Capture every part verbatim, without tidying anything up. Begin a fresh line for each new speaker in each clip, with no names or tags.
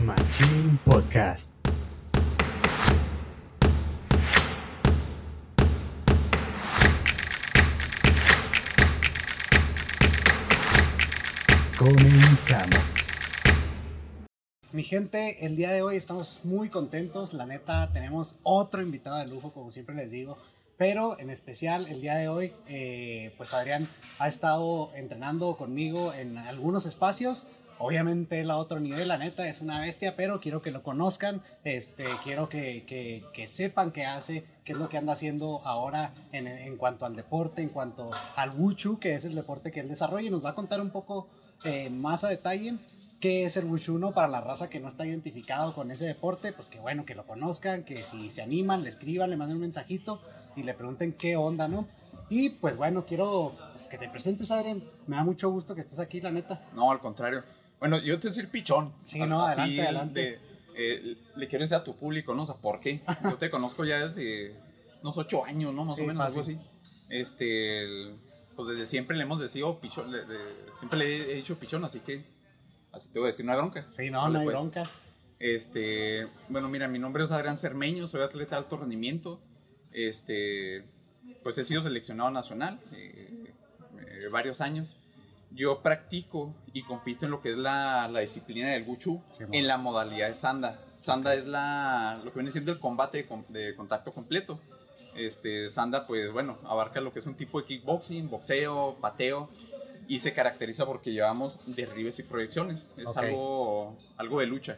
Machín Podcast. Comenzamos.
Mi gente, el día de hoy estamos muy contentos. La neta, tenemos otro invitado de lujo, como siempre les digo. Pero en especial el día de hoy, eh, pues Adrián ha estado entrenando conmigo en algunos espacios. Obviamente él a otro nivel, la neta, es una bestia, pero quiero que lo conozcan, este, quiero que, que, que sepan qué hace, qué es lo que anda haciendo ahora en, en cuanto al deporte, en cuanto al Wushu, que es el deporte que él desarrolla, y nos va a contar un poco eh, más a detalle qué es el Wushu, ¿no? Para la raza que no está identificado con ese deporte, pues que bueno, que lo conozcan, que si se animan, le escriban, le manden un mensajito y le pregunten qué onda, ¿no? Y pues bueno, quiero pues, que te presentes, Adrián. Me da mucho gusto que estés aquí, la neta.
No, al contrario. Bueno, yo te voy a decir pichón.
Sí, no,
Así
adelante, adelante.
de- eh, le quiero decir a tu público, ¿no? O sea, ¿por qué? Yo te conozco ya desde unos ocho años, ¿no? Más
Sí,
o menos, algo
fácil.
así. Este, el- pues desde siempre le hemos decidido pichón, le- le- siempre le he dicho pichón, así que, así te voy a decir, no hay bronca.
Sí, no,
Vale,
no hay
pues.
bronca.
Este, bueno, mira, mi nombre es Adrián Cermeño, soy atleta de alto rendimiento. Este, pues he sido seleccionado nacional eh, eh, varios años. Yo practico y compito en lo que es la, la disciplina del Wushu,
Sí,
en la modalidad de Sanda. Sanda es la, lo que viene siendo el combate de, con- de contacto completo. Este, Sanda, pues bueno, abarca lo que es un tipo de kickboxing, boxeo, pateo, y se caracteriza porque llevamos derribes y proyecciones. Es
Ok.
algo, algo de lucha.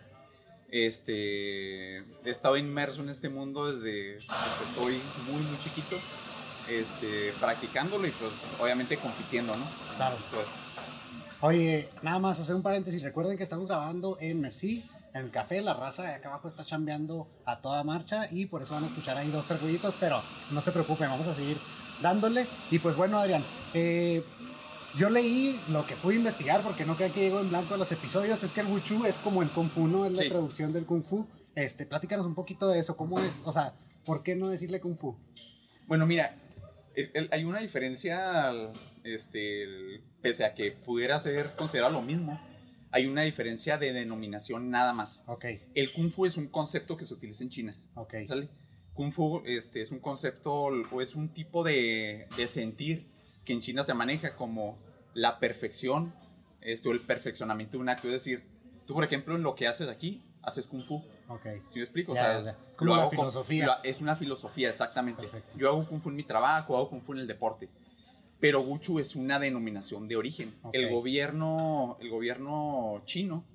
Este, he estado inmerso en este mundo desde, desde que estoy muy, muy chiquito, este, practicándolo y pues obviamente compitiendo, ¿no?
Claro.
Pues,
Oye, nada más hacer un paréntesis. Recuerden que estamos grabando en Merci, en el café. La raza de acá abajo está chambeando a toda marcha y por eso van a escuchar ahí dos, tres ruiditos, pero no se preocupen, vamos a seguir dándole. Y pues bueno, Adrián, eh, yo leí lo que pude investigar, porque no crean que llego en blanco a los episodios, es que el Wushu es como el Kung Fu, ¿no? Es la
Sí.
traducción del Kung Fu. Este, platícanos un poquito de eso, ¿cómo es? O sea, ¿por qué no decirle Kung Fu?
bueno, mira, es- el- hay una diferencia, al- este, el- pese a que pudiera ser considerado lo mismo, hay una diferencia de denominación nada más.
Ok,
El Kung Fu es un concepto que se utiliza en China.
ok,
¿Sale? Kung Fu este, es un concepto o es un tipo de, de sentir que en China se maneja como la perfección, esto, el perfeccionamiento de un acto. Es decir, tú, por ejemplo, en lo que haces aquí, haces Kung Fu.
ok.
¿Sí me explico? O
Ya,
sea,
ya, ya. Es como
lo
la
hago con-
filosofía.
lo- es una filosofía, exactamente.
Perfecto.
Yo hago Kung Fu en mi trabajo, hago Kung Fu en el deporte. Pero Wushu es una denominación de origen.
Ok.
El gobierno, el gobierno chino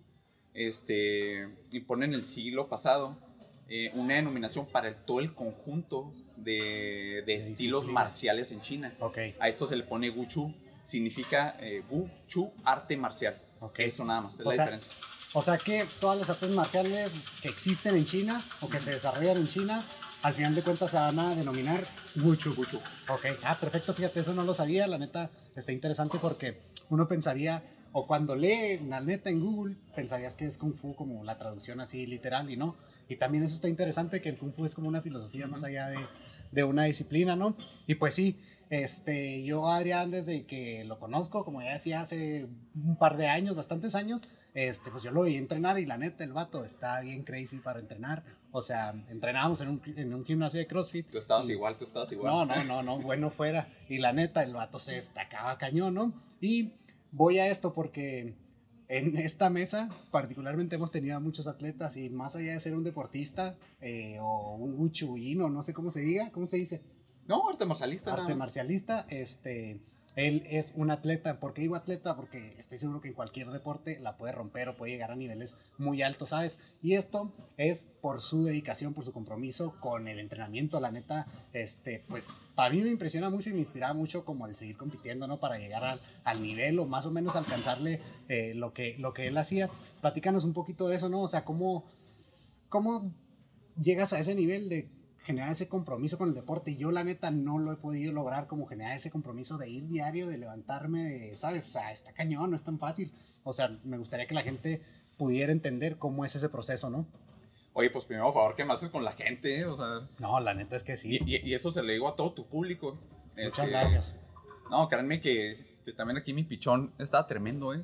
este, impone en el siglo pasado eh, una denominación para el, todo el conjunto de, de estilos
disciplinas.
marciales en China.
Ok.
A esto se le pone Wushu, significa eh, Wu, Chu, arte marcial.
Ok.
Eso nada más, es
O
la
sea,
diferencia.
O sea que todas las artes marciales que existen en China o que se desarrollan en China, al final de cuentas se van a denominar Wushu.
Wushu.
Ok, ah, perfecto, fíjate, eso no lo sabía, la neta está interesante porque uno pensaría, o cuando lee la neta en Google, pensarías que es Kung Fu como la traducción así literal y no. Y también eso está interesante, que el Kung Fu es como una filosofía más allá de, de una disciplina, ¿no? Y pues sí, este, yo a Adrián desde que lo conozco, como ya decía, hace un par de años, bastantes años, este, pues yo lo vi entrenar y la neta el vato está bien crazy para entrenar. O sea, entrenábamos en un, en un gimnasio de CrossFit.
Tú estabas
y-
igual, tú estabas igual.
no, no, no, no, bueno fuera. Y la neta, el vato se destacaba cañón, ¿no? Y voy a esto porque en esta mesa, particularmente, hemos tenido a muchos atletas y más allá de ser un deportista eh, o un wuchuino, no sé cómo se diga, ¿cómo se dice?
No, arte marcialista. nada
Arte
más.
marcialista, este, él es un atleta. ¿Por qué digo atleta? Porque estoy seguro que en cualquier deporte la puede romper o puede llegar a niveles muy altos, ¿sabes? Y esto es por su dedicación, por su compromiso con el entrenamiento. La neta, este, pues para mí me impresiona mucho y me inspira mucho como el seguir compitiendo, ¿no? Para llegar al, al nivel o más o menos alcanzarle eh, lo, que, lo que él hacía. Platícanos un poquito de eso, ¿no? O sea, ¿cómo, cómo llegas a ese nivel de generar ese compromiso con el deporte? Yo la neta no lo he podido lograr, como generar ese compromiso de ir diario, de levantarme, de, ¿sabes? O sea, está cañón, no es tan fácil. O sea, me gustaría que la gente pudiera entender cómo es ese proceso, ¿no?
Oye, pues primero, por favor, ¿qué me haces con la gente? eh? O sea,
No, la neta es que sí.
y, y- y eso se lo digo a todo tu público.
Muchas
Este,
gracias.
No, créanme que, que también aquí mi pichón estaba tremendo, ¿eh?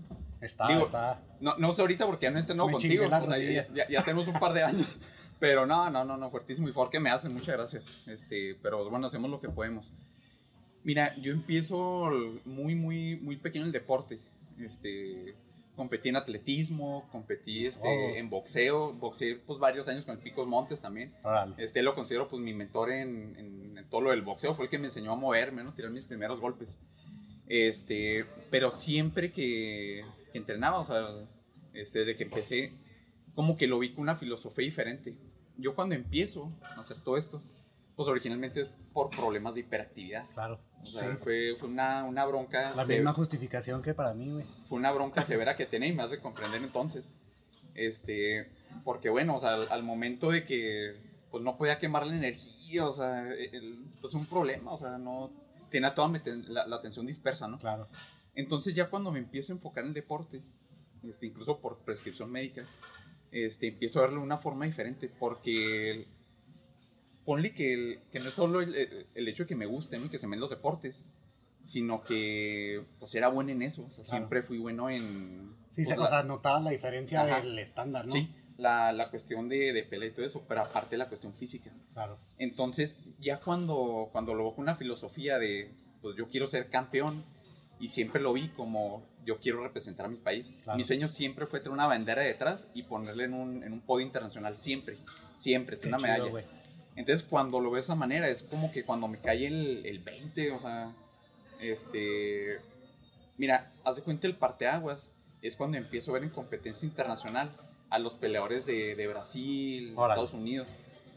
Está,
Digo,
está.
No, no sé ahorita porque ya no he entrenado
Me
contigo.
chingué la
O sea, ya,
rodilla.
ya- ya tenemos un par de años. Pero no, no, no, no, fuertísimo. Y favor que me hacen, muchas gracias. Este, pero bueno, hacemos lo que podemos. Mira, yo empiezo muy, muy, muy pequeño en el deporte. Este, competí en atletismo, competí este,
Oh.
en boxeo. Boxeé pues varios años con el Picos Montes también.
Órale.
Este lo considero pues mi mentor en, en- en todo lo del boxeo. Fue el que me enseñó a moverme, ¿no? Tirar mis primeros golpes. Este, pero siempre que, que entrenaba, o sea, este, desde que empecé, como que lo vi con una filosofía diferente. Yo cuando empiezo a hacer todo esto, pues originalmente es por problemas de hiperactividad.
Claro.
O sea,
Sí.
fue, fue una, una bronca,
La
se-
misma justificación que para mí, güey.
fue una bronca severa que tenía y me hace comprender entonces. Este, porque bueno, o sea, al, al momento de que pues no podía quemar la energía, o sea, el- pues un problema, o sea, no tenía toda mi ten- la, la atención dispersa, ¿no?
Claro.
Entonces ya cuando me empiezo a enfocar en el deporte, este, incluso por prescripción médica, este, empiezo a verlo de una forma diferente, porque el- ponle que, el- que no es solo el, el- el hecho de que me gusten y que se me den los deportes, sino que pues era bueno en eso, o sea,
Claro.
siempre fui bueno en...
Sí,
pues,
se,
la-
o sea, notaba la diferencia
Ajá.
del estándar, ¿no?
Sí, la, la cuestión de, de pelea y todo eso, pero aparte la cuestión física.
Claro.
Entonces, ya cuando, cuando lo veo con una filosofía de, pues yo quiero ser campeón, y siempre lo vi como yo quiero representar a mi país.
Claro.
Mi sueño siempre fue tener una bandera detrás y ponerla en un, en un podio internacional, siempre, siempre,
Qué
tener una
chido,
medalla.
güey.
Entonces, cuando lo veo de esa manera, es como que cuando me cae el, el veinte, o sea, este, mira, haz de cuenta el parteaguas, es cuando empiezo a ver en competencia internacional a los peleadores de, de Brasil,
Órale.
Estados Unidos,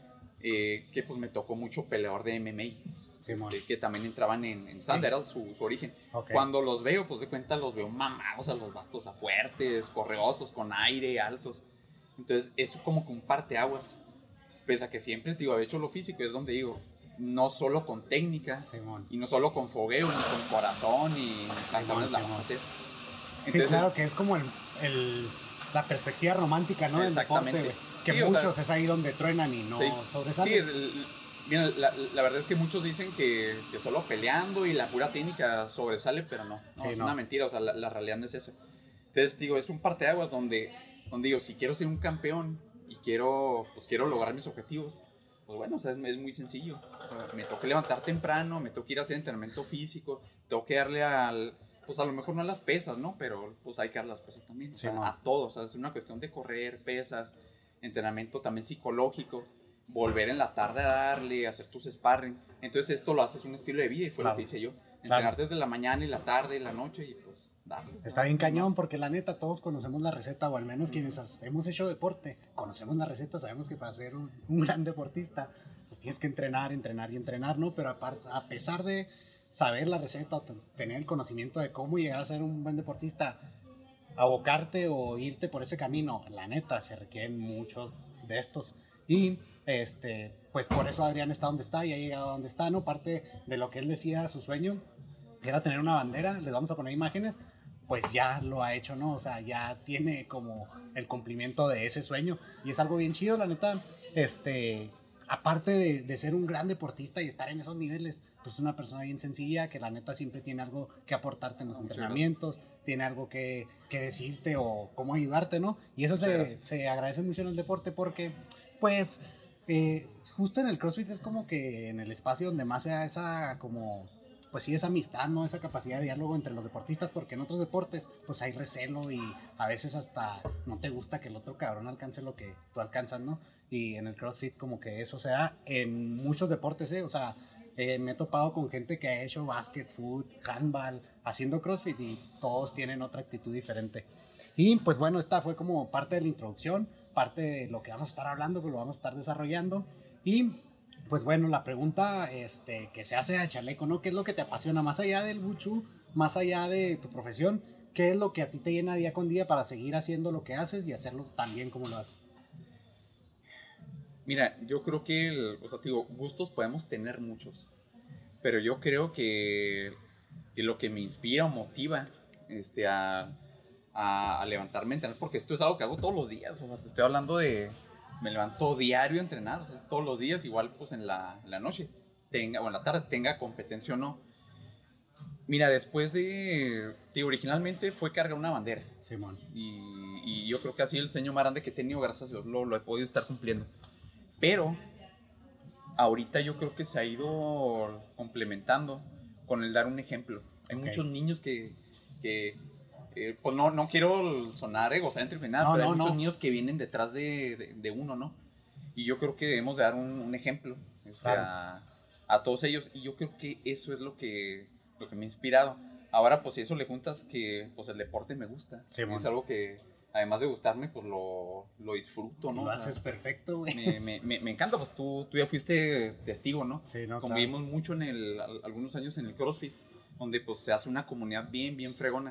eh, que pues me tocó mucho peleador de M M A.
Simón.
Este, que también entraban en, en Sanda, era su, su origen.
Ok.
Cuando los veo, pues de cuenta los veo mamados a los vatos, a fuertes, correosos, con aire, altos. Entonces, eso como que un parteaguas. Pese a que siempre, digo, había hecho lo físico, es donde digo, no solo con técnica,
Simón.
y no solo con fogueo, ni con corazón, ni cantones la
Simón.
vamos a hacer.
Sí, claro que es como el, el- la perspectiva romántica, ¿no? Del deporte,
Exactamente.
güey. Que
Sí, o sea,
muchos es ahí donde truenan y no
Sí,
sobresalen.
sí, el- el- mira, la, la verdad es que muchos dicen que, que solo peleando y la pura técnica sobresale, pero no, no
Sí,
es
no.
una mentira, o sea, la, la realidad no es esa. Entonces, digo, es un parteaguas donde, donde digo, si quiero ser un campeón y quiero, pues quiero lograr mis objetivos, pues bueno, o sea, es, es muy sencillo. O sea, me tengo que levantar temprano, me tengo que ir a hacer entrenamiento físico, tengo que darle al, pues a lo mejor no a las pesas, ¿no? Pero pues hay que darle a las pesas también, o
Sí,
sea,
no.
a todos, o sea, es una cuestión de correr, pesas, entrenamiento también psicológico, volver en la tarde a darle, hacer tus sparring. Entonces esto lo haces un estilo de vida y fue
Claro.
lo que hice yo. Entrenar
Claro.
desde la mañana y la tarde y la noche y pues darle.
Está bien cañón porque la neta todos conocemos la receta, o al menos quienes has- hemos hecho deporte, conocemos la receta, sabemos que para ser un, un gran deportista, pues tienes que entrenar, entrenar y entrenar, ¿no? Pero apar- a pesar de saber la receta o t- tener el conocimiento de cómo llegar a ser un buen deportista, abocarte o irte por ese camino, la neta, se requieren muchos de estos. Y este, pues por eso Adrián está donde está y ha llegado a donde está, ¿no? Parte de lo que él decía, su sueño, que era tener una bandera, les vamos a poner imágenes, pues ya lo ha hecho, ¿no? O sea, ya tiene como el cumplimiento de ese sueño. Y es algo bien chido, la neta. Este, aparte de, de ser un gran deportista y estar en esos niveles, pues es una persona bien sencilla que la neta siempre tiene algo que aportarte en los
Muchas
entrenamientos, tiene algo que, que decirte o cómo ayudarte, ¿no? Y eso
Muchas
se,
gracias.
se agradece mucho en el deporte porque, pues, eh, justo en el CrossFit es como que en el espacio donde más se da esa como pues sí, esa amistad, ¿no? Esa capacidad de diálogo entre los deportistas, porque en otros deportes, pues hay recelo y a veces hasta no te gusta que el otro cabrón alcance lo que tú alcanzas, ¿no? Y en el CrossFit como que eso se da en muchos deportes, ¿eh? O sea, eh, me he topado con gente que ha hecho básquet, fútbol, handball, haciendo CrossFit y todos tienen otra actitud diferente. Y pues bueno, esta fue como parte de la introducción, parte de lo que vamos a estar hablando, que lo vamos a estar desarrollando. Y pues bueno, la pregunta este, que se hace a Chaleco, ¿no? ¿Qué es lo que te apasiona más allá del Wushu, más allá de tu profesión? ¿Qué es lo que a ti te llena día con día para seguir haciendo lo que haces y hacerlo tan bien como lo haces?
Mira, yo creo que, el, o sea, te digo, gustos podemos tener muchos, pero yo creo que, que lo que me inspira o motiva este, a, a, a levantarme a entrenar, porque esto es algo que hago todos los días, o sea, te estoy hablando de, me levanto diario a entrenar, o sea, es todos los días, igual pues en la, en la noche, tenga, o en la tarde tenga competencia o no. Mira, después de, digo, originalmente fue cargar una bandera.
Simón.
Y, y yo creo que así el sueño más grande que he tenido, gracias a Dios, lo, lo he podido estar cumpliendo. Pero ahorita yo creo que se ha ido complementando con el dar un ejemplo. Hay
Ok.
muchos niños que, que eh, pues no, no quiero sonar egocéntrico ni nada,
No,
pero
no,
hay muchos
no.
niños que vienen detrás de, de, de uno, ¿no? Y yo creo que debemos de dar un, un ejemplo este,
Claro.
a, a todos ellos. Y yo creo que eso es lo que, lo que me ha inspirado. Ahora, pues si eso le juntas que pues el deporte me gusta.
Sí,
es
bueno.
algo que, además de gustarme, pues lo, lo disfruto, ¿no?
Lo
O sea,
haces perfecto, güey.
me, me, me, me encanta, pues tú, tú ya fuiste testigo, ¿no?
Sí, no,
Convivimos mucho en el, al- algunos años en el CrossFit, donde pues se hace una comunidad bien, bien fregona.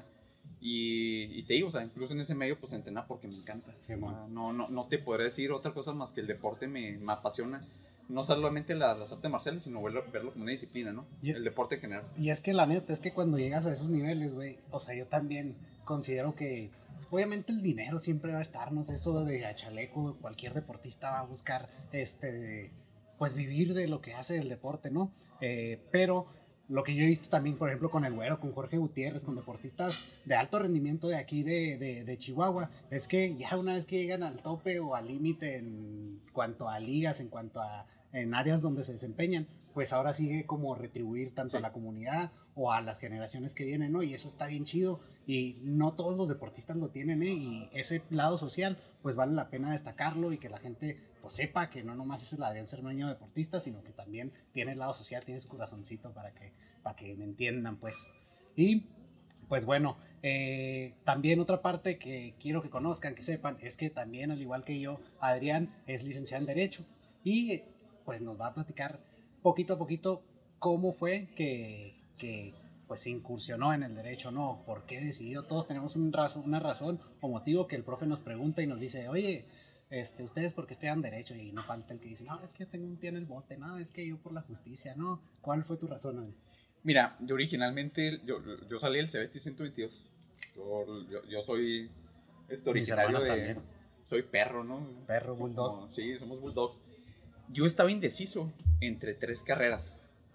Y, y te digo, o sea, incluso en ese medio pues entrenar porque me encanta.
Sí,
O sea,
man.
no, no, no te podré decir otra cosa más que el deporte me, me apasiona. No solamente las, las artes marciales, sino verlo, verlo como una disciplina, ¿no?
Y-
El deporte en general.
Y es que la neta, es que cuando llegas a esos niveles, güey, o sea, yo también considero que, obviamente el dinero siempre va a estar, no sé, eso de a chaleco, cualquier deportista va a buscar, este, pues vivir de lo que hace el deporte, ¿no? Eh, pero lo que yo he visto también, por ejemplo, con el Güero, con Jorge Gutiérrez, con deportistas de alto rendimiento de aquí de, de, de Chihuahua, es que ya una vez que llegan al tope o al límite en cuanto a ligas, en cuanto a en áreas donde se desempeñan, pues ahora sigue como retribuir tanto
Sí.
a la comunidad o a las generaciones que vienen, ¿no? Y eso está bien chido y no todos los deportistas lo tienen, ¿eh? Y ese lado social, pues vale la pena destacarlo y que la gente pues sepa que no nomás es el Adrián Cermeño deportista, sino que también tiene el lado social, tiene su corazoncito para que, para que me entiendan, pues. Y pues bueno, eh, también otra parte que quiero que conozcan, que sepan, es que también, al igual que yo, Adrián es licenciado en Derecho y pues nos va a platicar poquito a poquito cómo fue que, que pues se incursionó en el derecho, ¿no? ¿Por qué decidió? Todos tenemos un razo- una razón o motivo que el profe nos pregunta y nos dice, oye, este, ustedes porque estudian derecho, y no falta el que dice, no, es que yo tengo un tío en el bote, no, es que yo por la justicia, no. ¿Cuál fue tu razón, Adrián?
Mira, yo originalmente, yo, yo salí del CEBETI ciento veintidós. Yo, yo, yo soy este,
Mis
originario
hermanos
de...
también.
Soy perro, ¿no?
Perro, bulldog.
Como- sí, somos bulldogs. Yo estaba indeciso entre tres carreras.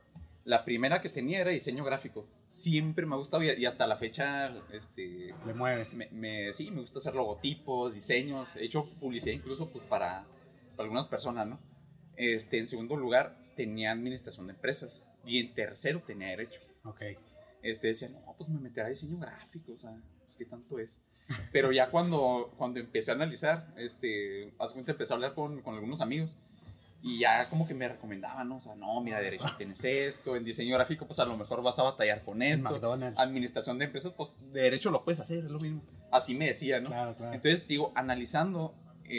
La primera que tenía era diseño gráfico. Siempre me ha gustado y, y hasta la fecha, este,
Le mueves.
me, me- sí, me gusta hacer logotipos, diseños. He hecho publicidad incluso pues, para, para algunas personas, ¿no? Este, en segundo lugar, tenía administración de empresas. Y en tercero, tenía derecho.
Ok.
Este, decía, no, pues me meterá a diseño gráfico, o sea, pues qué tanto es. Pero ya cuando, cuando empecé a analizar, este, haz cuenta, empecé a hablar con, con algunos amigos. Y ya como que me recomendaban, ¿no? O sea, no, mira, derecho tienes esto, en diseño gráfico pues a lo mejor vas a batallar con esto.
McDonald's.
Administración de empresas, pues de derecho lo puedes hacer, es lo mismo. Así me decía, ¿no?
Claro, claro.
Entonces, digo, analizando,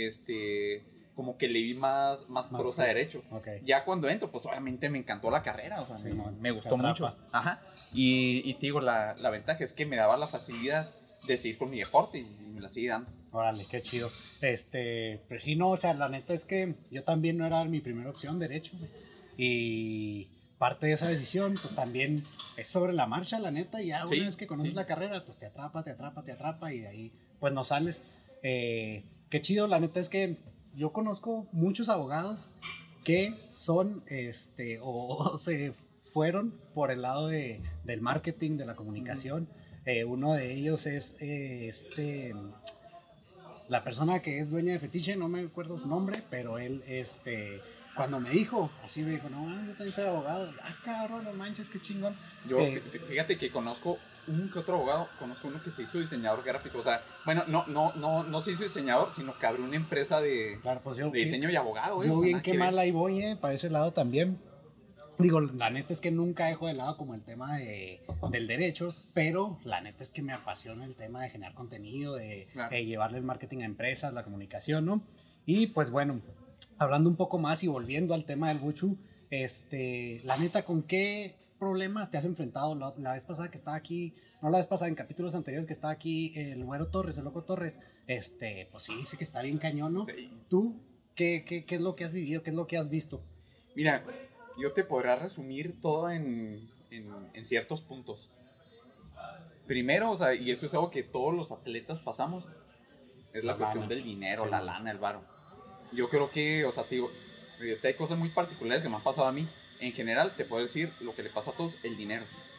este, como que le vi más, más,
Más
prosa a
fe.
derecho.
Ok.
Ya cuando entro, pues obviamente me encantó la carrera, o sea,
Sí,
me,
man,
me
te
gustó
atrapa.
mucho. Ajá. Y, y te digo, la, la ventaja es que me daba la facilidad de seguir con mi deporte y me la sigue dando.
Órale, qué chido. Este, pero sí, no, o sea, la neta es que yo también no era mi primera opción, derecho, güey. Y parte de esa decisión, pues también es sobre la marcha, la neta. Y ya
Sí,
una vez que conoces
sí.
la carrera, pues te atrapa, te atrapa, te atrapa y de ahí, pues no sales. Eh, qué chido, la neta es que yo conozco muchos abogados que son, este, o, o se fueron por el lado de, del marketing, de la comunicación. Eh, uno de ellos es eh, este la persona que es dueña de Fetiche, no me acuerdo su nombre, pero él, este, cuando me dijo, así me dijo, no, yo también soy abogado. Ah, cabrón, no manches, qué chingón.
Yo,
Eh,
fí- fíjate que conozco un que otro abogado, conozco uno que se hizo diseñador gráfico, o sea, bueno, no, no, no, no se hizo diseñador, sino que abrió una empresa de,
claro, pues yo,
de diseño y abogado, ¿eh?
yo
O sea,
bien
nada
que
que ver.
mal ahí voy, eh, para ese lado también. Digo, la neta es que nunca dejo de lado como el tema de, del derecho, pero la neta es que me apasiona el tema de generar contenido, de,
Claro.
de llevarle el marketing a empresas, la comunicación, ¿no? Y pues bueno, hablando un poco más y volviendo al tema del Buchu, este, la neta, ¿con qué problemas te has enfrentado? La, la vez pasada que estaba aquí, no la vez pasada, en capítulos anteriores que estaba aquí el Güero Torres, el Loco Torres, este, pues sí, dice que está bien cañón, ¿no?
Sí.
¿Tú qué, qué, qué es lo que has vivido? ¿Qué es lo que has visto?
Mira, yo te podré resumir todo en, en, en ciertos puntos. Primero, o sea, y eso es algo que todos los atletas pasamos, es la,
La
cuestión
lana.
del dinero,
Sí,
la
man.
lana, el varo. Yo creo que, o sea, te digo, este, hay cosas muy particulares que me han pasado a mí. En general, te puedo decir lo que le pasa a todos, el dinero.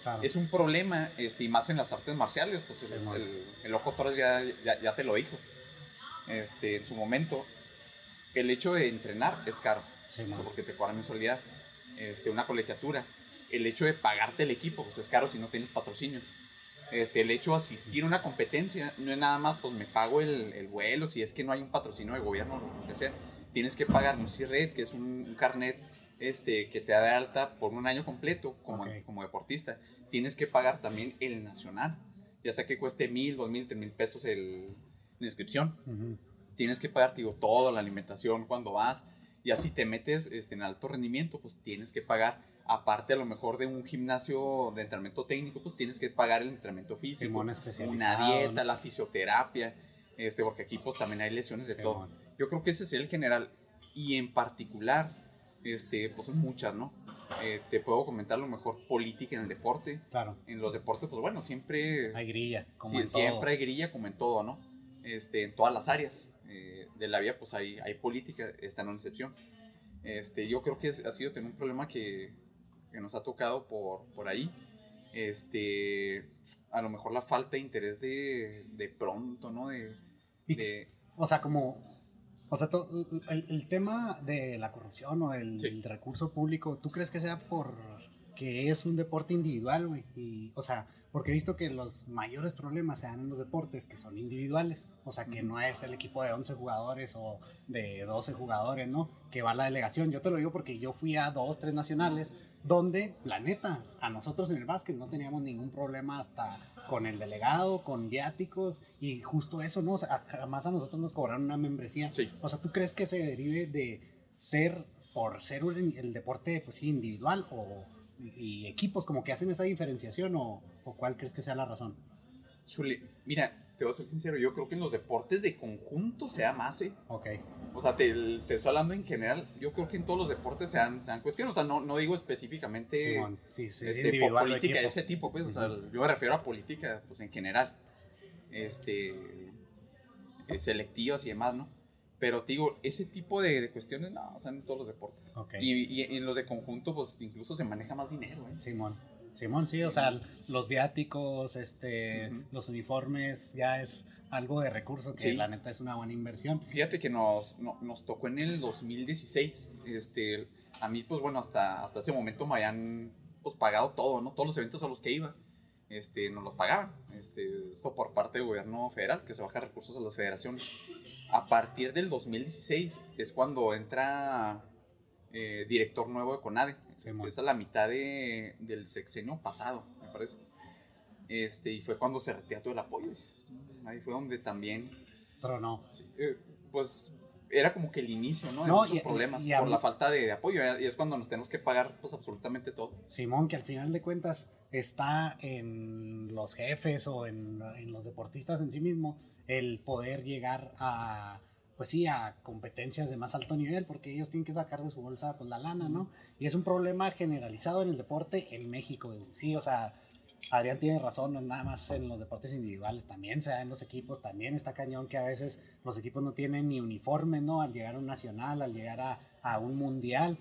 Claro.
Es un problema, este, y más en las artes marciales, pues
Sí,
el,
man.
el, el Loco Torres ya, ya, ya te lo dijo, este, en su momento. El hecho de entrenar es caro,
Sí,
o sea,
man.
porque te cobran mensualidad, este, una colegiatura. El hecho de pagarte el equipo, pues es caro si no tienes patrocinios. Este, el hecho de asistir a una competencia no es nada más, pues me pago el, el vuelo, si es que no hay un patrocinio de gobierno o lo que sea. Tienes que pagar un C I R E D, que es un, un carnet este, que te da de alta por un año completo como,
Ok.
como deportista. Tienes que pagar también el nacional, ya sea que cueste mil, dos mil, tres mil pesos el, la inscripción.
Ujú.
Tienes que pagar, digo, todo, la alimentación cuando vas. Y así te metes este, en alto rendimiento, pues tienes que pagar, aparte a lo mejor de un gimnasio de entrenamiento técnico, pues tienes que pagar el entrenamiento físico,
Simón
una
especializado,
dieta,
¿no?
la fisioterapia, este, porque aquí pues también hay lesiones de todo.
Simón.
Yo creo que ese sería el general. Y en particular, este, pues son muchas, ¿no? Eh, te puedo comentar a lo mejor política en el deporte.
Claro.
En los deportes, pues bueno, siempre...
Hay grilla, como
Sí,
en todo.
siempre hay grilla como en todo, ¿no? Este, en todas las áreas eh, de la vida, pues hay, hay política, esta no es excepción. Este, yo creo que es- ha sido tener un problema que, que nos ha tocado por, por ahí. Este, a lo mejor la falta de interés de, de pronto, ¿no? De,
Y-
de-
O sea, como, o sea, to- el, el tema de la corrupción o el,
Sí.
el recurso público, ¿tú crees que sea por que es un deporte individual, güey? Y, o sea, porque he visto que los mayores problemas se dan en los deportes que son individuales, o sea, que
Ujú.
no es el equipo de once jugadores o de doce jugadores, ¿no? Que va a la delegación. Yo te lo digo porque yo fui a dos, tres nacionales donde, la neta, a nosotros en el básquet no teníamos ningún problema hasta con el delegado, con viáticos y justo eso, ¿no? O sea, jamás a nosotros nos cobraron una membresía.
Sí.
O sea, ¿tú crees que se derive de ser, por ser un- el deporte, pues sí, individual o y equipos como que hacen esa diferenciación o, o cuál crees que sea la razón?
Híjole, mira, te voy a ser sincero, yo creo que en los deportes de conjunto se da más, ¿eh?
Ok,
O sea, te, te estoy hablando en general, yo creo que en todos los deportes se dan, se dan cuestiones, o sea, no, no digo específicamente...
Simón, sí, sí,
este,
individual o
política de
equipo.
ese tipo, pues, o sea, yo me refiero a política, pues, en general, este, eh, selectivas y demás, ¿no? Pero te digo, ese tipo de, de cuestiones, no, o sea, en todos los deportes.
Ok.
Y, y en los de conjunto, pues, incluso se maneja más dinero, ¿eh?
Simón. Simón, sí, o sea, los viáticos, este,
Ujú.
los uniformes, ya es algo de recurso que
Sí.
la neta es una buena inversión.
Fíjate que nos, no- nos tocó en el dos mil dieciséis, este, a mí, pues, bueno, hasta, hasta ese momento me habían, pues, pagado todo, ¿no? Todos los eventos a los que iba. Este, nos los pagaban, este, esto por parte del gobierno federal, que se baja recursos a las federaciones. A partir del dos mil dieciséis es cuando entra eh, director nuevo de CONADE,
Sí, mon.
es a la mitad de, del sexenio pasado, me parece. Este, y fue cuando se retira todo el apoyo. Ahí fue donde también,
Pero no.
sí, eh, pues, era como que el inicio, ¿no? De
No,
muchos
y-
problemas
y a
por
mí-
la falta de, de apoyo, ¿eh? Y es cuando nos tenemos que pagar, pues, absolutamente todo.
Simón, que al final de cuentas está en los jefes o en, en los deportistas en sí mismos el poder llegar a, pues sí, a competencias de más alto nivel, porque ellos tienen que sacar de su bolsa pues la lana, ¿no? Y es un problema generalizado en el deporte en México, sí, o sea, Adrián tiene razón, no es nada más en los deportes individuales, también se da en los equipos, también está cañón que a veces los equipos no tienen ni uniforme, ¿no? Al llegar a un nacional, al llegar a, a un mundial,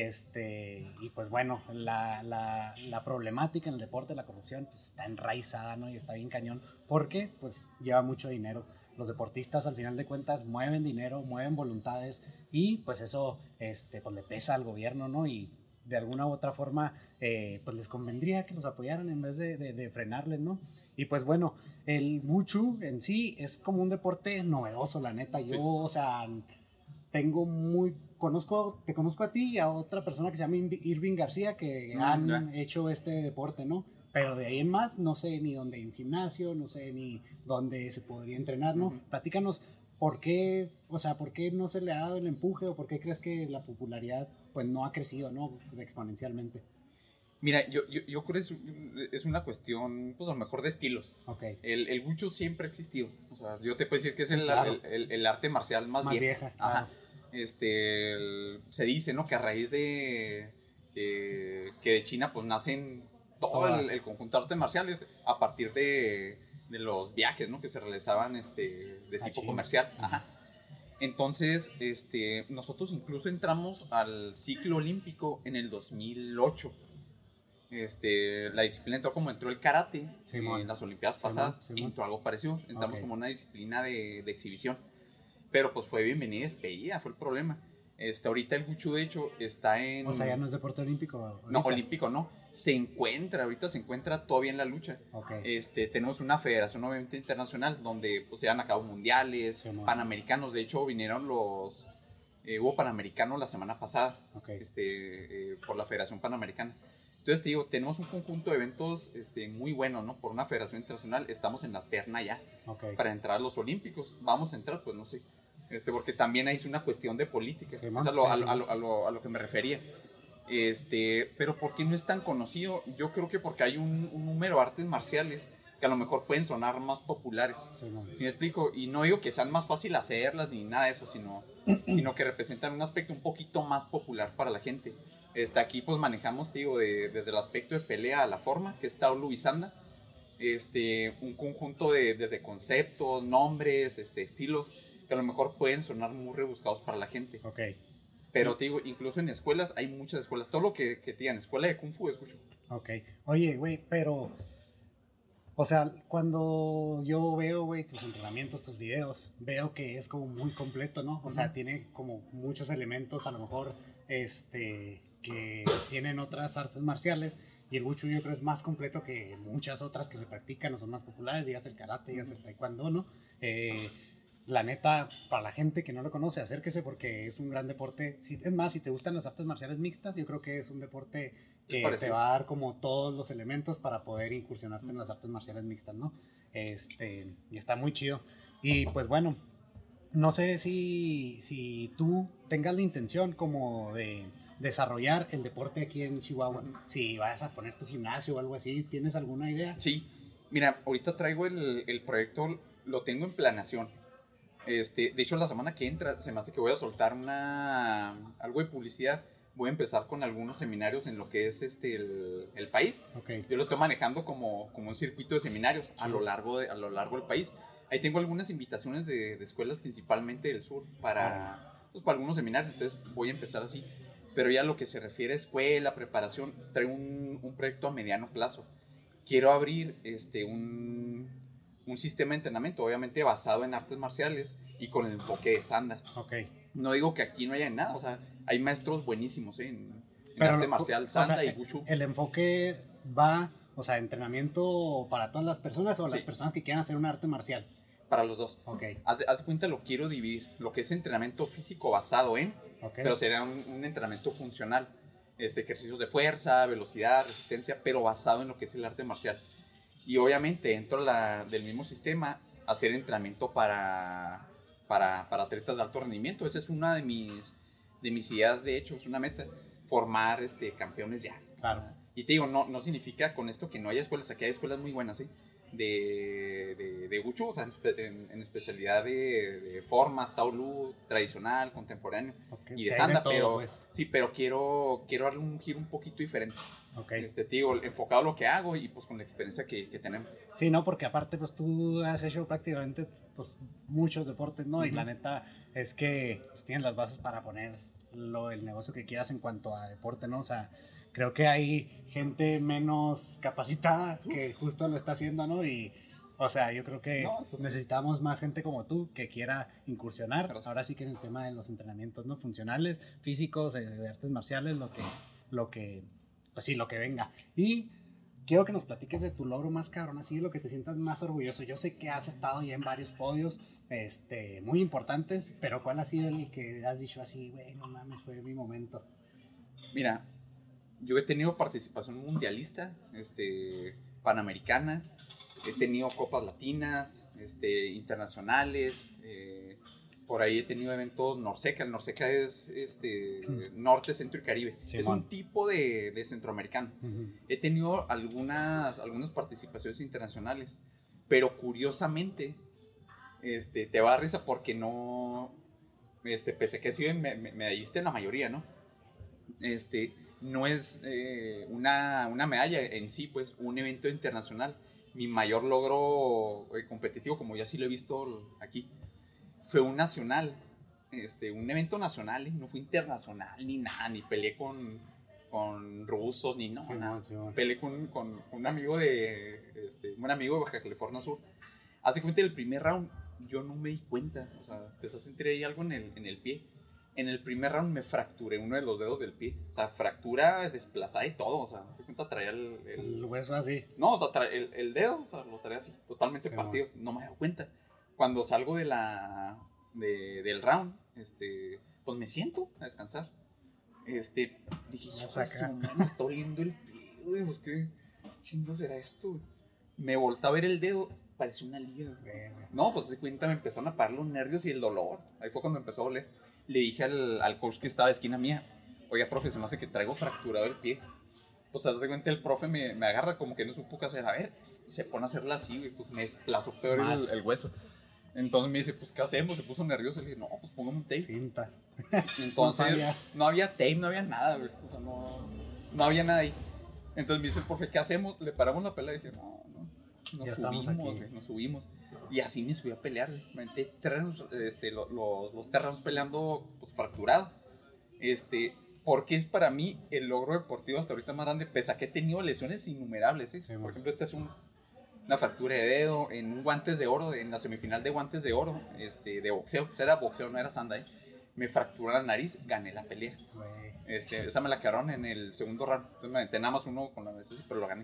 este, y pues bueno, la, la, la problemática en el deporte, la corrupción, pues está enraizada, ¿no? Y está bien cañón, porque pues lleva mucho dinero. Los deportistas al final de cuentas mueven dinero, mueven voluntades y pues eso este, pues le pesa al gobierno, ¿no? Y de alguna u otra forma eh, pues les convendría que los apoyaran en vez de, de, de frenarles, ¿no? Y pues bueno, el Wushu en sí es como un deporte novedoso, la neta. Yo,
Sí.
o sea, tengo muy... Conozco, te conozco a ti y a otra persona que se llama Irving García que
Mm,
han
ya.
hecho este deporte, ¿no? Pero de ahí en más, no sé ni dónde hay un gimnasio, no sé ni dónde se podría entrenar, ¿no?
Ujú.
Platícanos por qué, o sea, por qué no se le ha dado el empuje o por qué crees que la popularidad pues no ha crecido, ¿no? Exponencialmente.
Mira, yo, yo, yo creo que es, es una cuestión, pues, a lo mejor de estilos.
Ok.
El, el Wushu siempre ha existido. O sea, yo te puedo decir que es el,
Claro.
el, el- el arte marcial más,
Más
viejo.
vieja,
Ajá.
claro.
Este, el- se dice, ¿no? Que a raíz de que, que de China, pues, nacen todo el,
Todas.
el conjunto de artes marciales a partir de, de los viajes, ¿no? Que se realizaban este, de
A
tipo
China.
comercial. Ajá. Entonces, este, nosotros incluso entramos al ciclo olímpico en el dos mil ocho. Este, la disciplina entró como entró el karate
Sí,
eh,
mon.
en las Olimpiadas
Sí,
pasadas,
mon, sí, mon.
entró algo parecido. Entramos
Ok.
como una disciplina de, de exhibición. Pero pues fue bienvenida y despedida, fue el problema. Este, ahorita el Wushu, de hecho, está en.
O sea, ya no es deporte olímpico. Ahorita.
No, olímpico no. Se encuentra, ahorita se encuentra todavía en la lucha.
Ok.
Este, tenemos una federación obviamente internacional donde pues, se dan a cabo mundiales,
Sí, mon.
panamericanos. De hecho, vinieron los. Eh, hubo panamericanos la semana pasada
Ok.
este, eh, por la Federación Panamericana. Entonces, te digo, tenemos un conjunto de eventos este, muy bueno, ¿no? Por una federación internacional, estamos en la terna ya
Ok.
para entrar a los Olímpicos. Vamos a entrar, pues no sé. Este, porque también ahí es una cuestión de política.
Sí,
Es
man,
a lo,
sí,
a,
sí,
lo, a, lo, a, lo, a lo que me refería. Este, pero ¿por qué no es tan conocido? Yo creo que porque hay un, un número de artes marciales que a lo mejor pueden sonar más populares.
Sí, man.
¿Sí me explico? Y no digo que sean más fácil hacerlas ni nada de eso, sino, sino que representan un aspecto un poquito más popular para la gente. Este, aquí pues manejamos, te digo, de, desde el aspecto de pelea a la forma, que es Taolu y Sanda. Este, un conjunto de desde conceptos, nombres, este, estilos, que a lo mejor pueden sonar muy rebuscados para la gente.
Ok.
Pero te digo, incluso en escuelas, hay muchas escuelas. Todo lo que, que te digan, escuela de Kung Fu, escucho.
Ok. Oye, güey, pero. O sea, cuando yo veo, güey, tus entrenamientos, tus videos, veo que es como muy completo, ¿no? O sea, tiene como muchos elementos, a lo mejor, este, que tienen otras artes marciales. Y el Wushu yo creo es más completo que muchas otras que se practican o son más populares, digas el karate, digas el taekwondo, ¿no? Eh, la neta, para la gente que no lo conoce, acérquese porque es un gran deporte. Si, es más, si te gustan las artes marciales mixtas, yo creo que es un deporte que te va a dar como todos los elementos para poder incursionarte en las artes marciales mixtas, ¿no? Este, y está muy chido. Y pues bueno, no sé si, si tú tengas la intención como de desarrollar el deporte aquí en Chihuahua. Si vas a poner tu gimnasio o algo así, ¿tienes alguna idea?
Sí, mira, ahorita traigo el, el proyecto, lo tengo en planeación. Este, de hecho, la semana que entra se me hace que voy a soltar una, algo de publicidad. Voy a empezar con algunos seminarios en lo que es este, el, el país.
Okay.
Yo lo estoy manejando como, como un circuito de seminarios a, lo largo de, a lo largo del país. Ahí tengo algunas invitaciones de, de escuelas, principalmente del sur, para, pues, para algunos seminarios. Entonces voy a empezar así. Pero ya lo que se refiere a escuela, preparación, traigo un, un proyecto a mediano plazo. Quiero abrir este, un, un sistema de entrenamiento, obviamente basado en artes marciales y con el enfoque de Sanda.
Okay.
No digo que aquí no haya nada, o sea, hay maestros buenísimos ¿eh? en, en
Pero
arte
lo-
marcial,
o
Sanda
sea,
y Wushu.
el enfoque va, o sea, entrenamiento para todas las personas o
Sí.
las personas que quieran hacer un arte marcial.
Para los dos.
Ok.
Haz, de- haz de cuenta, lo quiero dividir. Lo que es entrenamiento físico basado en,
Ok.
pero sería un, un entrenamiento funcional. Este, ejercicios de fuerza, velocidad, resistencia, pero basado en lo que es el arte marcial. Y obviamente dentro la, del mismo sistema, hacer entrenamiento para, para, para atletas de alto rendimiento. Esa es una de mis, de mis ideas, de hecho, es una meta. Formar este, campeones ya.
Claro.
Y te digo, no, no significa con esto que no haya escuelas. Aquí hay escuelas muy buenas, ¿sí? De, de, de Wushu, o sea, en, en, en especialidad de, de formas, Taolu, tradicional, contemporáneo
Ok,
y
sí,
de
hay de
Sanda,
todo,
pero
pues.
sí, pero quiero, quiero darle un giro un poquito diferente.
Ok.
Este, te digo, enfocado a lo que hago y pues con la experiencia que, que tenemos.
Sí, no, porque aparte, pues tú has hecho prácticamente pues, muchos deportes, ¿no? Y
Ujú.
la neta es que pues, tienes las bases para poner lo, el negocio que quieras en cuanto a deporte, ¿no? O sea, creo que hay gente menos capacitada que justo lo está haciendo, ¿no? Y, o sea, yo creo que
No, eso sí.
necesitamos más gente como tú que quiera incursionar.
Claro.
Ahora sí que en el tema de los entrenamientos, ¿no? Funcionales, físicos, eh, de artes marciales, lo que, lo que, pues sí, lo que venga. Y quiero que nos platiques de tu logro más cabrón, así de lo que te sientas más orgulloso. Yo sé que has estado ya en varios podios este, muy importantes, pero ¿cuál ha sido el que has dicho así, güey, no mames, fue mi momento?
Mira, yo he tenido participación mundialista, este, panamericana, he tenido copas latinas, este, internacionales, eh, por ahí he tenido eventos Norseca. El Norseca es este, Norte, Centro y Caribe.
Sí,
es
man.
un tipo de, de centroamericano.
Ujú.
He tenido algunas, algunas participaciones internacionales, pero curiosamente este, te va a dar risa porque no, este, pese a que he sido me- me- medallista en la mayoría, ¿no? Este, no es eh, una, una medalla en sí, pues, un evento internacional. Mi mayor logro eh, competitivo, como ya sí lo he visto aquí, fue un nacional, este, un evento nacional, ¿eh? No fue internacional ni nada, ni peleé con, con rusos ni no,
Sí,
nada.
man, sí, man.
Peleé con, con un amigo de, este, un amigo de Baja California Sur. Hace cuenta el primer round, yo no me di cuenta, o sea, empecé a sentir ahí algo en el, en el pie. En el primer round me fracturé uno de los dedos del pie. O sea, fractura desplazada y todo. O sea, se cuenta traía el, el...
El hueso así.
No, o sea, tra... el, el dedo, o sea, lo traía así, totalmente
Sí,
partido. No me he dado cuenta. Cuando salgo de la... De, del round, este... Pues me siento a descansar. Este... Dije,
Me
hijo de
saca.
su madre, me está oliendo el pie, güey. Pues qué chingo será esto, güey. Me volteé a ver el dedo, parecía una liga, güey.
Verga.
No, pues se cuenta, me empezaron a parar los nervios y el dolor. Ahí fue cuando empezó a doler. Le dije al, al coach que estaba de esquina mía, oiga, profe, se me hace que traigo fracturado el pie. Pues hace cuenta el profe me, me agarra como que no supo qué hacer. A ver, se pone a hacerla así, güey, pues me desplazó peor el, el hueso. Entonces me dice, pues, ¿qué hacemos? Se puso nervioso. Le dije, no, pues póngame un tape.
Cinta.
Entonces,
No sabía.
no había tape, no había nada, güey. O sea, no, no había nada ahí. Entonces me dice el profe, ¿qué hacemos? Le paramos la pelea y dije, no, no. Nos
Ya estamos
subimos,
aquí.
güey, nos subimos. Y así me subí a pelear, güey. Me aventé tres rounds, este, lo- los, los tres rounds peleando, pues, fracturado. Este, porque es para mí el logro deportivo hasta ahorita más grande, pese a que he tenido lesiones innumerables, ¿eh?
Sí,
Por
man.
ejemplo, esta es un, una fractura de dedo en un guantes de oro, en la semifinal de guantes de oro, este, de boxeo. Pues era boxeo, no era sanda, ¿eh? Me fracturó la nariz, gané la pelea.
Güey.
Este, esa me la quedaron en el segundo round. Entonces me aventé nada más uno con la nariz, pero lo gané.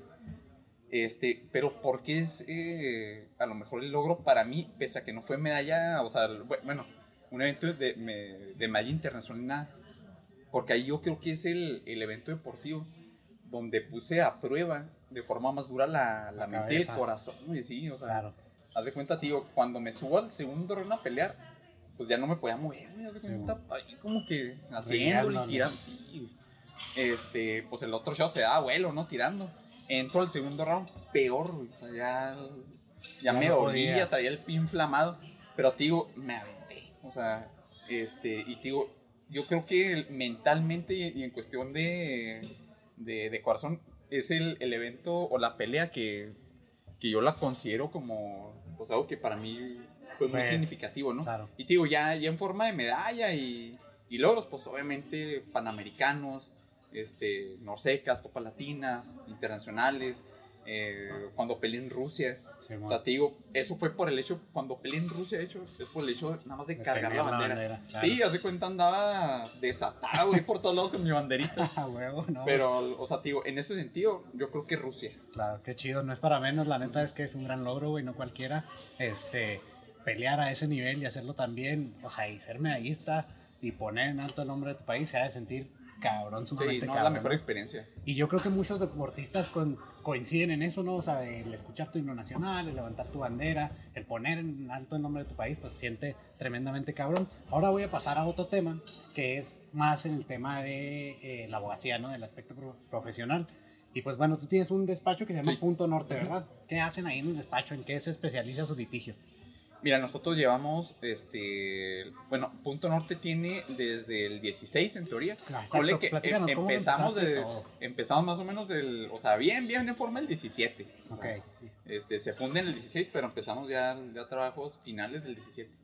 Este, pero porque es eh, a lo mejor el logro para mí, pese a que no fue medalla, o sea, bueno, un evento de, me- de medalla internacional, nada. Porque ahí yo creo que es el, el evento deportivo donde puse a prueba de forma más dura la, la,
La
mente y el
cabeza.
corazón, güey, sí, o sea,
Claro.
haz de cuenta, tío, cuando me subo al segundo round a pelear, pues ya no me podía mover, güey, haz de
Sí,
cuenta,
bueno.
ahí como que haciéndole
Brillándole.
y tirando, sí, güey. Este, pues el otro show se da vuelo, ¿no? Tirando. Entro al segundo round, peor, güey, o sea, ya, ya,
Ya
me
no
dolía,
podía.
traía el pie inflamado, pero, tío, me aventé, o sea, este, y, tío, yo creo que el- mentalmente y, y en cuestión de, de, de corazón, es el, el evento o la pelea que, que yo la considero como, pues, algo que para mí fue muy
Fue-
significativo, ¿no?
claro.
Y, digo, ya, ya en forma de medalla y, y logros, pues, obviamente, panamericanos, este, Norsecas, Copas Latinas, internacionales, eh, cuando peleé en Rusia.
Sí,
O
man.
sea, te digo, eso fue por el hecho, cuando peleé en Rusia, de hecho, es por el hecho nada más de,
De
cargar
tener
la
la
bandera.
bandera, claro.
Sí, haz de cuenta andaba desatado, güey, por todos lados con mi banderita.
A huevo, no.
Pero, o sea, te digo, en ese sentido, yo creo que Rusia.
Claro, qué chido, no es para menos, la neta es que es un gran logro, güey, no cualquiera, este, pelear a ese nivel y hacerlo también, o sea, y ser medallista y poner en alto el nombre de tu país, se ha de sentir cabrón,
Sí,
sumamente
no es la
cabrón,
mejor
¿no?
experiencia.
Y yo creo que muchos deportistas con- coinciden en eso, ¿no? O sea, el escuchar tu himno nacional, el levantar tu bandera, el poner en alto el nombre de tu país, pues se siente tremendamente cabrón. Ahora voy a pasar a otro tema, que es más en el tema de eh, la abogacía, ¿no? Del aspecto pro- profesional. Y pues bueno, tú tienes un despacho que se llama
Sí.
Punto Norte, ¿verdad? ¿Qué hacen ahí en el despacho? ¿En qué se especializa su litigio?
Mira, nosotros llevamos, este, bueno, Punto Norte tiene desde el dieciséis en teoría.
Claro,
Ponle
exacto,
que
platícanos
em-
cómo
empezamos,
empezaste
de,
todo.
empezamos más o menos del, o sea, bien, bien de forma el diecisiete. O
Ok.
sea, este, se funde en el dieciséis, pero empezamos ya, ya trabajos finales del diecisiete.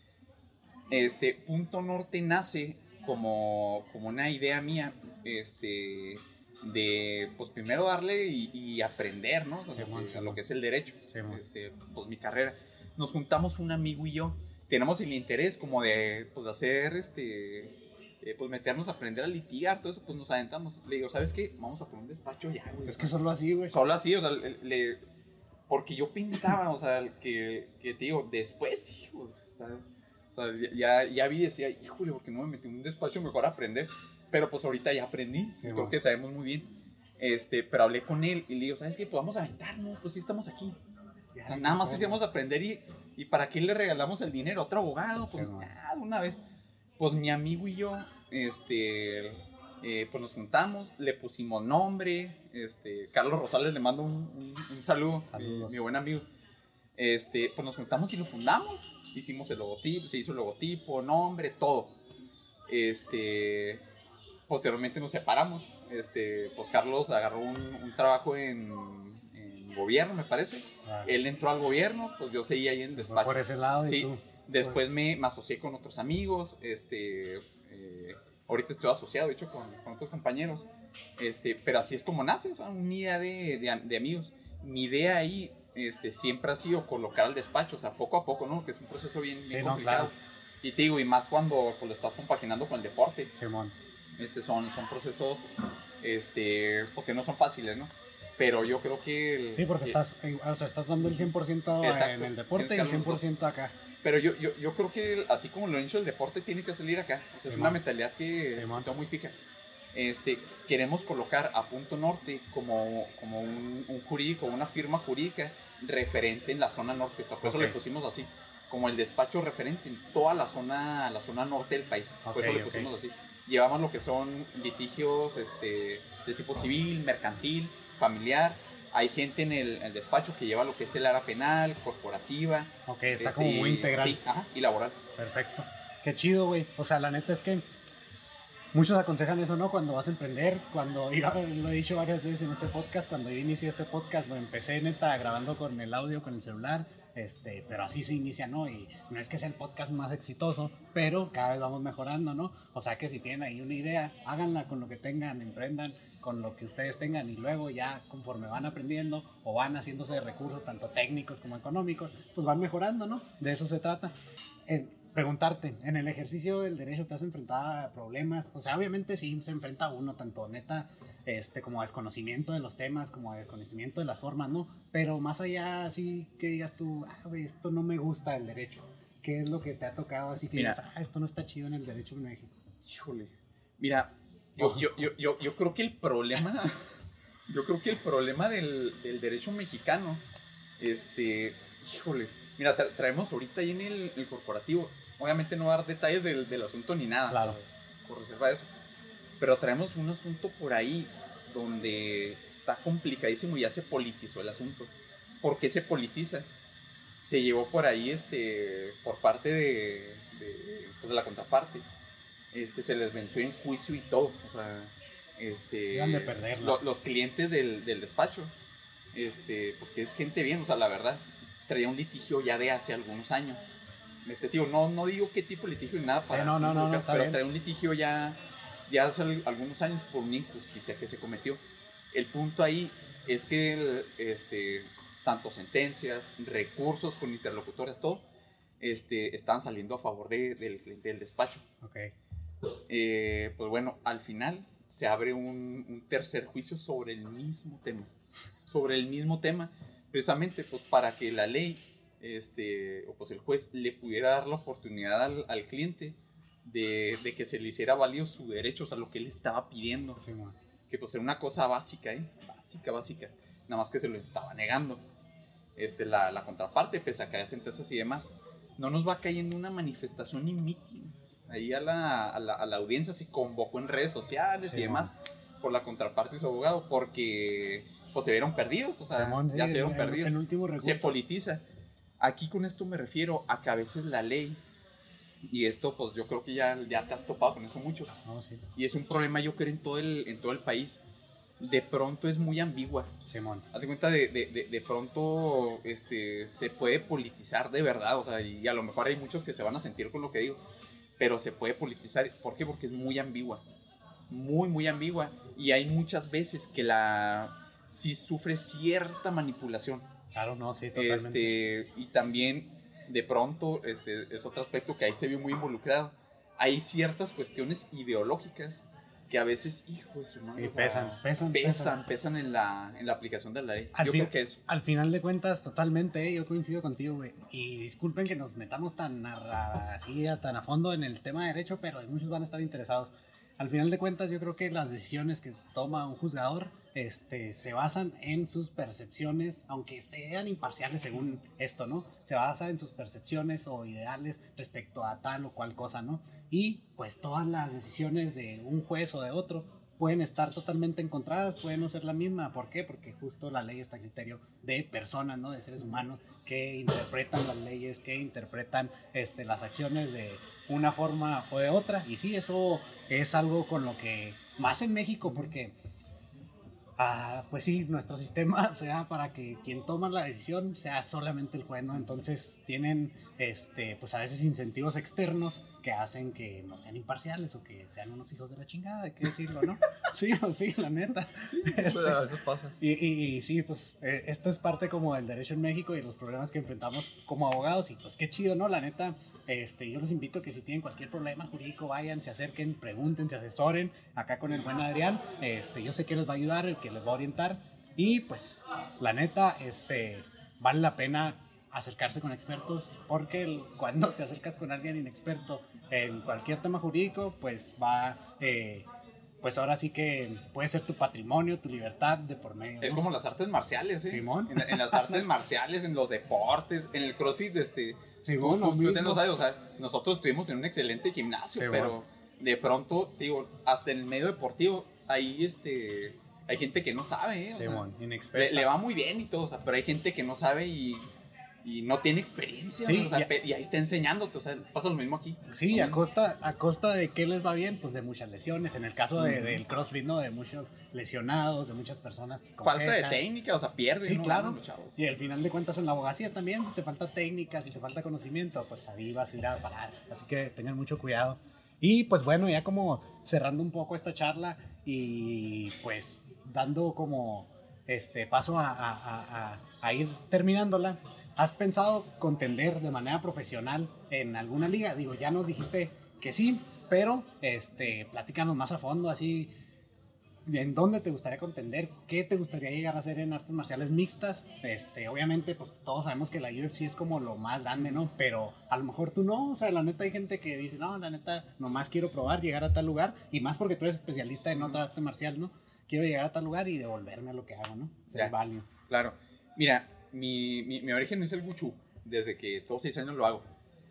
Este, Punto Norte nace como, como una idea mía, este, de, pues primero darle y, y aprender, ¿no? O sea,
Simón,
lo, que, a
Simón.
lo que es el derecho,
Simón.
este, pues mi carrera. Nos juntamos un amigo y yo, tenemos el interés como de, pues, hacer, este, eh, pues meternos a aprender a litigar, todo eso, pues nos aventamos. Le digo, ¿sabes qué? Vamos a poner un despacho ya, güey.
Es que solo así, güey.
Solo así, o sea, le, le- porque yo pensaba, o sea, que, que te digo, después, hijo, ¿sabes? O sea, ya, ya vi y decía, híjole, ¿por qué no me metí en un despacho mejor a aprender? Pero pues ahorita ya aprendí,
Sí,
creo
bueno.
que sabemos muy bien. Este, pero hablé con él y le digo, ¿sabes qué? Pues vamos a aventarnos, pues sí estamos aquí. O sea, nada más íbamos a aprender y, y ¿para qué le regalamos el dinero a otro abogado? Pues
Sí, bueno.
ya, de una vez. Pues mi amigo y yo, este, eh, pues nos juntamos, le pusimos nombre, este, Carlos Rosales le mando un, un- un saludo, mi,
Saludos.
mi buen amigo. Este, pues nos juntamos y lo fundamos, hicimos el logotipo, se hizo el logotipo, nombre, todo. Este, posteriormente nos separamos, este, pues Carlos agarró un, un trabajo en, en gobierno, me parece.
Ah,
Él entró al gobierno, pues yo seguí ahí en el
fue
despacho.
por ese lado y
Sí,
tú.
después me, me asocié con otros amigos, este, eh, ahorita estoy asociado, de hecho, con, con otros compañeros, este, pero así es como nace, o sea, una idea de, de, de amigos. Mi idea ahí este, siempre ha sido colocar al despacho, o sea, poco a poco, ¿no? Que es un proceso bien, bien
Sí, no,
complicado.
claro.
Y te digo, y más cuando pues, lo estás compaginando con el deporte.
Simón.
Este, son, son procesos este, pues, que no son fáciles, ¿no? Pero yo creo que... El,
Sí, porque
que,
estás, eh, o sea, estás dando el cien por ciento
Exacto,
en el deporte y
tienes
el
que
cien por ciento acá.
Pero yo, yo, yo creo que así como lo he hecho el deporte, tiene que salir acá. O sea, es
Simón.
una mentalidad que
Simón.
tengo muy fija. Este, queremos colocar a Punto Norte como, como un, un jurídico, una firma jurídica referente en la zona norte. O sea, por eso
Ok.
le pusimos así, como el despacho referente en toda la zona, la zona norte del país. Por
Ok,
eso le
ok.
pusimos así. Llevamos lo que son litigios este, de tipo civil, mercantil, familiar. Hay gente en el, el despacho que lleva lo que es el área penal, corporativa.
Ok, está
este,
como muy
y-
integral.
Sí, ajá, y laboral.
Perfecto. Qué chido, güey. O sea, la neta es que muchos aconsejan eso, ¿no? Cuando vas a emprender, cuando yo lo he dicho varias veces en este podcast, cuando yo inicié este podcast, lo empecé neta grabando con el audio, con el celular, este, pero así se inicia, ¿no? Y no es que sea el podcast más exitoso, pero cada vez vamos mejorando, ¿no? O sea que si tienen ahí una idea, háganla con lo que tengan, emprendan con lo que ustedes tengan y luego ya conforme van aprendiendo o van haciéndose de recursos tanto técnicos como económicos, pues van mejorando, ¿no? De eso se trata. Eh, preguntarte, en el ejercicio del derecho te has enfrentado a problemas, o sea, obviamente sí se enfrenta uno, tanto neta, este, como a desconocimiento de los temas, como a desconocimiento de las formas, ¿no? Pero más allá, así que digas tú, ah, güey, esto no me gusta del derecho, ¿qué es lo que te ha tocado así que
Mira.
digas, ah, esto no está chido en el derecho en México?
Híjole. Mira, yo, yo, yo, yo, yo creo que el problema, yo creo que el problema del, del derecho mexicano, este, híjole, mira, tra- traemos ahorita ahí en el, el corporativo, obviamente no voy a dar detalles del, del asunto ni nada,
Claro.
por reserva de eso, pero traemos un asunto por ahí donde está complicadísimo y ya se politizó el asunto. ¿Por qué se politiza? Se llevó por ahí, este, por parte de, de, pues, de la contraparte. Este, se les venció en juicio y todo, o sea, este,
Iban de perderla.
lo- los clientes del, del despacho, este, pues que es gente bien, o sea, la verdad, traía un litigio ya de hace algunos años, este tío, no, no digo qué tipo de litigio ni nada para,
Sí, no, no, no, no, está
pero
bien.
traía un litigio ya, ya hace al- algunos años por una injusticia que se cometió. El punto ahí es que, el, este, tanto sentencias, recursos con interlocutores, todo, este, estaban saliendo a favor de, del cliente del despacho.
Ok.
Eh, pues bueno, al final se abre un, un tercer juicio sobre el mismo tema, sobre el mismo tema, precisamente pues para que la ley, este, o pues el juez le pudiera dar la oportunidad al, al cliente de, de que se le hiciera válido su derecho, o sea, lo que él estaba pidiendo,
Sí, man.
que pues era una cosa básica, ¿eh? Básica, básica, nada más que se lo estaba negando. Este, la, la contraparte, pese a que haya sentencias y demás, no nos va cayendo una manifestación ni mitin. Ahí a la, a, la, a la audiencia se convocó en redes sociales
Sí,
y demás por la contraparte y su abogado porque pues, se vieron perdidos, o sea,
Simón,
ya
sí,
se vieron
el-
perdidos.
el último recurso.
Se politiza. Aquí con esto me refiero a que a veces la ley, y esto pues yo creo que ya, ya te has topado con eso mucho,
No, sí.
y es un problema yo creo en todo el, en todo el país, de pronto es muy ambigua.
Simón.
Haz de cuenta, de, de, de, de pronto este, se puede politizar de verdad, o sea, y a lo mejor hay muchos que se van a sentir con lo que digo, pero se puede politizar. ¿Por qué? Porque es muy ambigua, muy, muy ambigua, y hay muchas veces que la sí sufre cierta manipulación.
Claro, no, sí, totalmente.
Este, y también, de pronto, este, es otro aspecto que ahí se vio muy involucrado. Hay ciertas cuestiones ideológicas que a veces, hijo de su madre,
Sí,
o sea,
pesan, pesan,
pesan, pesan en la, en la aplicación de la ley.
Al
Yo
fin-
creo que eso.
Al final de cuentas, totalmente, ¿eh? Yo coincido contigo, güey. Y disculpen que nos metamos tan a, a- así, a- tan a fondo en el tema de derecho, pero muchos van a estar interesados. Al final de cuentas, yo creo que las decisiones que toma un juzgador este, se basan en sus percepciones, aunque sean imparciales según esto, ¿no? Se basa en sus percepciones o ideales respecto a tal o cual cosa, ¿no? Y pues todas las decisiones de un juez o de otro pueden estar totalmente encontradas, pueden no ser la misma. ¿Por qué? Porque justo la ley está a criterio de personas, ¿no? De seres humanos que interpretan las leyes, que interpretan este, las acciones de una forma o de otra. Y sí, eso es algo con lo que, más en México, porque, ah, pues sí, nuestro sistema se da para que quien toma la decisión sea solamente el juez, ¿no? Entonces tienen, este, pues a veces incentivos externos que hacen que no sean imparciales o que sean unos hijos de la chingada, hay que decirlo, ¿no? Sí, o sí, la neta.
Sí,
Este,
pues, a veces pasa.
y, y, y sí, pues eh, esto es parte como del derecho en México y los problemas que enfrentamos como abogados y pues qué chido, ¿no? La neta, este, yo los invito a que si tienen cualquier problema jurídico vayan, se acerquen, pregunten, se asesoren acá con el buen Adrián. Este, yo sé que les va a ayudar, que les va a orientar y pues la neta, este, vale la pena acercarse con expertos porque el, cuando te acercas con alguien inexperto en cualquier tema jurídico, pues va... Eh, pues ahora sí que puede ser tu patrimonio, tu libertad de por medio, ¿no?
Es como las artes marciales, ¿eh?
Simón.
En, en las artes marciales, en los deportes, en el CrossFit, este...
Simón,
tú,
lo
tú
mismo.
no sabes, o sea, nosotros estuvimos en un excelente gimnasio,
Simón.
pero de pronto, digo, hasta en el medio deportivo, ahí, este... hay gente que no sabe, ¿eh? O sea,
Simón, inexperta.
le, le va muy bien y todo, o sea, pero hay gente que no sabe y... y no tiene experiencia,
Sí,
¿no? O sea,
ya-
pe- y ahí está enseñándote, o sea, pasa lo mismo aquí.
Sí,
Lo
a
mismo.
costa, a costa de qué les va bien, pues de muchas lesiones. En el caso de, del CrossFit, ¿no? De muchos lesionados, de muchas personas pues, con
Falta de
quejas.
técnica, o sea, pierde,
Sí,
¿no?
claro.
Ganan los chavos.
Y al final de cuentas en la abogacía también, si te falta técnica, si te falta conocimiento, pues ahí vas a ir a parar. Así que tengan mucho cuidado. Y pues bueno, ya como cerrando un poco esta charla y pues dando como este paso a, a, a, a, a ir terminándola, ¿has pensado contender de manera profesional en alguna liga? Digo, ya nos dijiste que sí, pero este, platícanos más a fondo, así, ¿en dónde te gustaría contender? ¿Qué te gustaría llegar a hacer en artes marciales mixtas? Este, obviamente, pues todos sabemos que la U F C es como lo más grande, ¿no? Pero a lo mejor tú no, o sea, la neta hay gente que dice, no, la neta, nomás quiero probar, llegar a tal lugar, y más porque tú eres especialista en otra arte marcial, ¿no? Quiero llegar a tal lugar y devolverme a lo que hago, ¿no? Ser
Ya.
válido.
Claro. Mira, mi, mi, mi origen es el Wushu. Desde que todos seis años lo hago.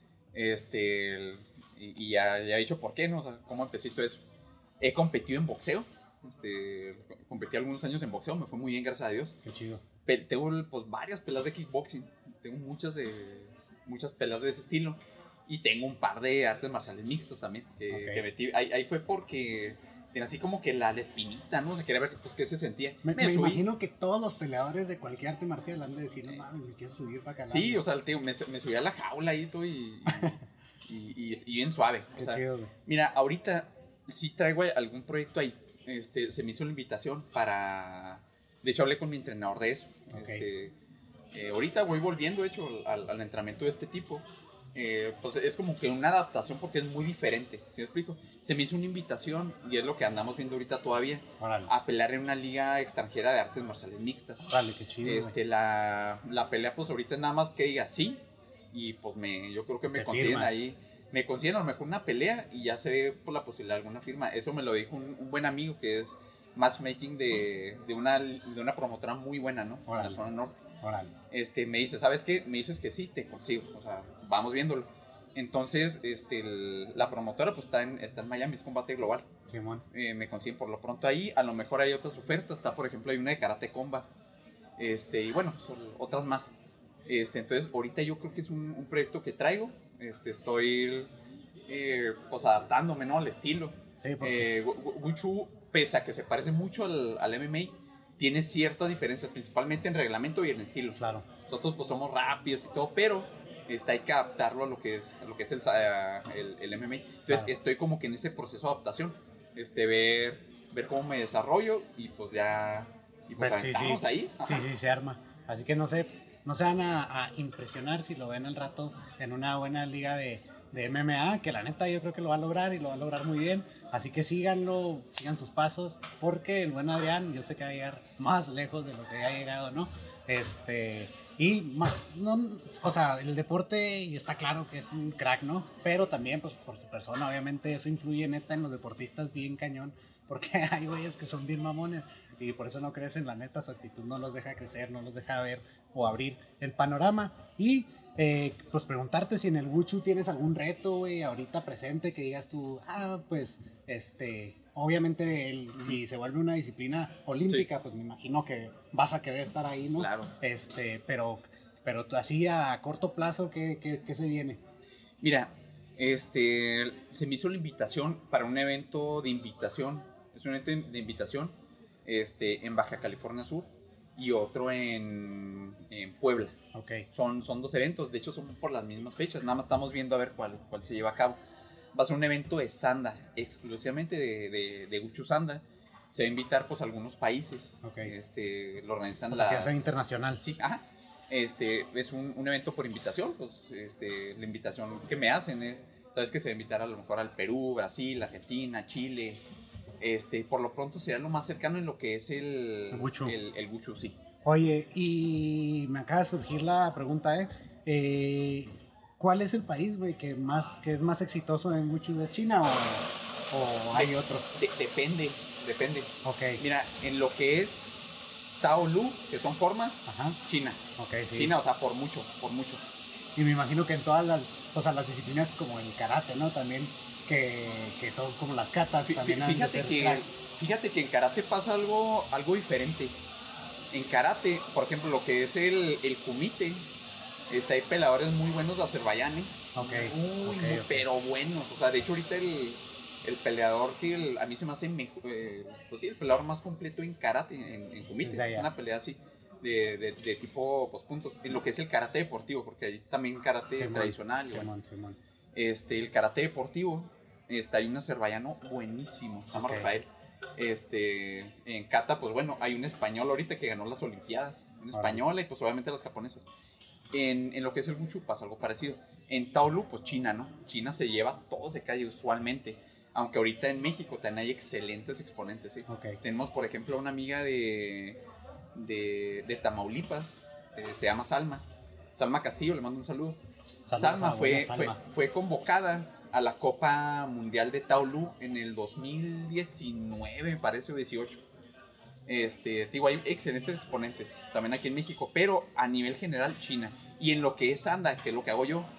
Este, el- y, y ya, ya he dicho por qué, ¿no? O sea, cómo empecé todo eso. He competido en boxeo. Este, competí algunos años en boxeo, me fue muy bien, gracias a Dios.
Qué chido.
Pe- tengo pues varias peleas de kickboxing. Tengo muchas de muchas peleas de ese estilo. Y tengo un par de artes marciales mixtas también. Que,
Ok.
que metí. Ahí, ahí fue porque tenía así como que la, la espinita, ¿no? O sea, quería ver pues, qué se sentía.
Me, me
subí.
imagino que todos los peleadores de cualquier arte marcial han de decir, no mames, me quiero subir para acá.
Sí, o sea, el tío, me, me subí a la jaula y todo y, y, y, y bien suave. O
Qué
sea,
chido, güey.
mira, ahorita sí traigo algún proyecto ahí. Este, se me hizo la invitación para... De hecho, hablé con mi entrenador de eso.
Ok.
Este, eh, ahorita voy volviendo, de hecho, al, al entrenamiento de este tipo. Eh, pues es como que una adaptación porque es muy diferente. ¿Sí me explico? Se me hizo una invitación y es lo que andamos viendo ahorita todavía.
Órale.
A pelear en una liga extranjera de artes marciales mixtas.
Órale, qué chido, güey.
Este, la, la pelea, pues ahorita es nada más que diga sí. Y pues me, yo creo que me
Te
consiguen
firman.
ahí. Me consiguen a lo mejor una pelea y ya se ve por la posibilidad de alguna firma. Eso me lo dijo un, un buen amigo que es matchmaking de, de, una, de una promotora muy buena, ¿no? En
Órale.
la zona norte.
Órale.
Este, me dice, ¿sabes qué? Me dices que sí, te consigo. O sea, vamos viéndolo. Entonces, este, el- la promotora pues está en, está en Miami, es Combate Global.
Simón.
Eh, me consiguen por lo pronto ahí. A lo mejor hay otras ofertas. Está, por ejemplo, hay una de Karate Combat. Este, y bueno, son otras más. Este, entonces, ahorita yo creo que es un, un proyecto que traigo. Este, estoy eh, pues adaptándome, ¿no? Al estilo.
Sí, porque-
Eh, Wu- Wu- Wushu, pese a que se parece mucho al, al M M A, tiene ciertas diferencias, principalmente en reglamento y en estilo.
Claro.
Nosotros pues somos rápidos y todo, pero este, hay que adaptarlo a lo que es, a lo que es el, sa- el, el M M A. Entonces
Claro.
estoy como que en ese proceso de adaptación, este, ver, ver cómo me desarrollo y pues ya, y pues
Pues sí,
aventarnos
sí.
ahí.
Sí,
Ajá.
sí, se arma. Así que no sé, no se van a, a impresionar si lo ven al rato en una buena liga de, de M M A, que la neta yo creo que lo va a lograr y lo va a lograr muy bien. Así que síganlo, sigan sus pasos, porque el buen Adrián, yo sé que va a llegar más lejos de lo que ha llegado, ¿no? Este, y más, no, o sea, el deporte, y está claro que es un crack, ¿no? Pero también, pues, por su persona, obviamente, eso influye neta en los deportistas bien cañón, porque hay güeyes que son bien mamones y por eso no crecen, la neta, su actitud no los deja crecer, no los deja ver o abrir el panorama. Y eh, pues preguntarte si en el Wushu tienes algún reto, güey, ahorita presente, que digas tú, ah, pues, este, obviamente el- si se vuelve una disciplina olímpica, pues me imagino que vas a querer estar ahí, ¿no?
Claro.
Este, pero, pero tú así a corto plazo, ¿qué, qué, qué se viene?
Mira, este, se me hizo la invitación para un evento de invitación, es un evento de invitación este, en Baja California Sur y otro en, en Puebla.
Ok.
Son, son dos eventos, de hecho son por las mismas fechas, nada más estamos viendo a ver cuál, cuál se lleva a cabo. va a ser un evento de Sanda, exclusivamente de, de, de Wushu Sanda. Se va a invitar pues a algunos países.
Okay.
Este, lo organizan
O sea,
la...
se hace internacional.
Sí, ajá. Este, es un, un evento por invitación, pues este, la invitación que me hacen es, sabes que se va a invitar a lo mejor al Perú, Brasil, Argentina, Chile, este, por lo pronto será lo más cercano en lo que es el,
El Wushu.
el, el Wushu, sí.
Oye, y me acaba de surgir la pregunta, ¿eh? eh ¿Cuál es el país, güey, que, más, que es más exitoso en Wushu? ¿De China o, o hay
De-
otro?
de- depende, depende.
Ok,
Mira, en lo que es Tao Lu, que son formas,
ajá,
China.
ok, sí.
China, o sea, por mucho, por mucho.
Y me imagino que en todas las, o sea, las disciplinas como el karate, ¿no? También, que, que son como las katas,
Fí-
también
fí-
han de
Fíjate
ser
que,
crack.
fíjate que en karate pasa algo, algo diferente. En karate, por ejemplo, lo que es el, el kumite, este, hay peleadores muy buenos de azerbaiyanes.
Ok,
Muy,
ok,
muy,
ok.
pero buenos. O sea, de hecho, ahorita el, el peleador que el- a mí se me hace mejor, eh, pues sí, el peleador más completo en karate, en, en kumite.
Desde allá.
Una pelea así, de, de, de tipo, pues puntos. En lo que es el karate deportivo, porque hay también karate
Simón,
tradicional. y bueno,
Simón, Simón.
este, el karate deportivo, este, hay un azerbaiyano buenísimo, se llama
Ok.
Rafael. Este, en kata, pues bueno, hay un español ahorita que ganó las olimpiadas, una
Órale.
española y pues obviamente las japonesas. En, en lo que es el Wushu pasa algo parecido. En Taolu, pues China, ¿no? China se lleva todos de calle usualmente, aunque ahorita en México también hay excelentes exponentes, ¿sí?
Ok.
Tenemos, por ejemplo, una amiga de, de, de Tamaulipas, eh, se llama Salma, Salma Castillo, le mando un saludo.
Saludos
Salma
a
fue,
buena
fue,
Salma.
fue convocada a la Copa Mundial de Taolu en el dos mil diecinueve, me parece, o dieciocho. Este, digo, hay excelentes exponentes también aquí en México, pero a nivel general China. Y en lo que es Anda, que es lo que hago yo,